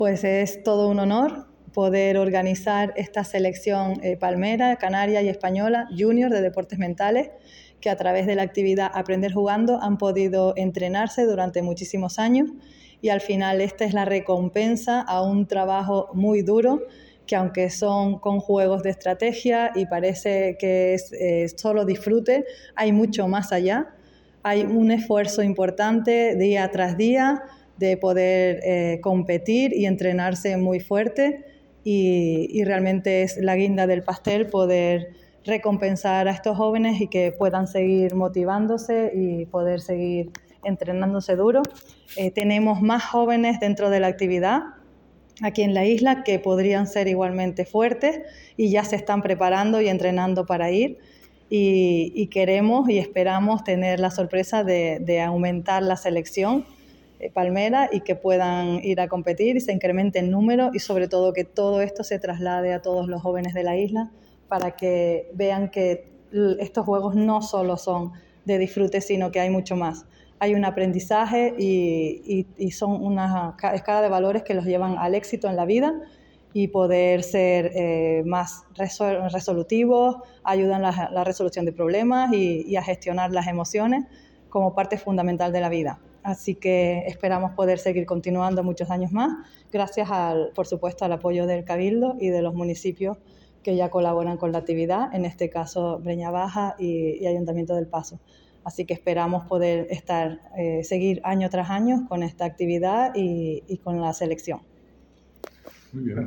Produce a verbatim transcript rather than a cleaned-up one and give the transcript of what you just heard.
Pues es todo un honor poder organizar esta selección eh, palmera, canaria y española junior de deportes mentales, que a través de la actividad Aprender Jugando han podido entrenarse durante muchísimos años, y al final esta es la recompensa a un trabajo muy duro, que aunque son con juegos de estrategia y parece que es eh, solo disfrute, hay mucho más allá. Hay un esfuerzo importante día tras día de poder eh, competir y entrenarse muy fuerte, y, y realmente es la guinda del pastel poder recompensar a estos jóvenes y que puedan seguir motivándose y poder seguir entrenándose duro. Eh, tenemos más jóvenes dentro de la actividad aquí en la isla que podrían ser igualmente fuertes y ya se están preparando y entrenando para ir, y, y queremos y esperamos tener la sorpresa de, de aumentar la selección eh, palmera y que puedan ir a competir y se incremente el número, y sobre todo que todo esto se traslade a todos los jóvenes de la isla para que vean que estos juegos no solo son de disfrute, sino que hay mucho más. Hay un aprendizaje y, y, y son una escala de valores que los llevan al éxito en la vida y poder ser eh, más resol- resolutivos, ayudan a la, la resolución de problemas y, y a gestionar las emociones como parte fundamental de la vida. Así que esperamos poder seguir continuando muchos años más, gracias, al, por supuesto, al apoyo del Cabildo y de los municipios que ya colaboran con la actividad, en este caso Breña Baja y, y Ayuntamiento del Paso. Así que esperamos poder estar, eh, seguir año tras año con esta actividad y, y con la selección. Muy bien.